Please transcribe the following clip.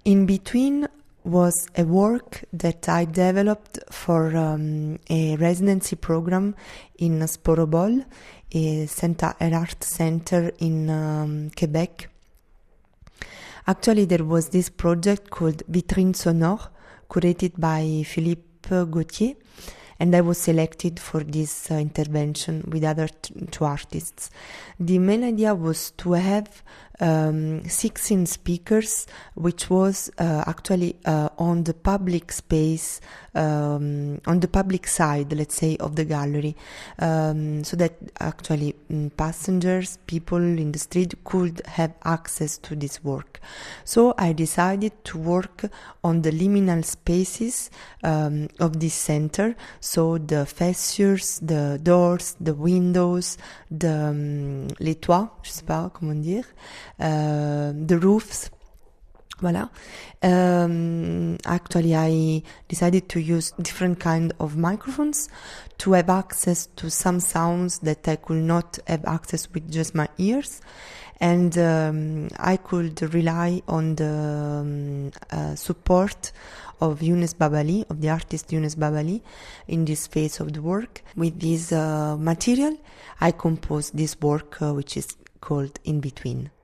In Between was a work that I developed for a residency program in Sporobol, an art center in Quebec. Actually, there was this project called Vitrine Sonore, curated by Philippe Gauthier, and I was selected for this intervention with other two artists. The main idea was to have 16 speakers, which was actually on the public space, on the public side, let's say, of the gallery, so that actually passengers, people in the street could have access to this work. So I decided to work on the liminal spaces of this center, so the fissures, the doors, the windows, les toits, je sais pas comment dire, the roofs. Voilà. Actually, I decided to use different kind of microphones to have access to some sounds that I could not have access with just my ears. And I could rely on the support of Younes Babali, of the artist Younes Babali, in this phase of the work. With this material, I composed this work, which is called In Between.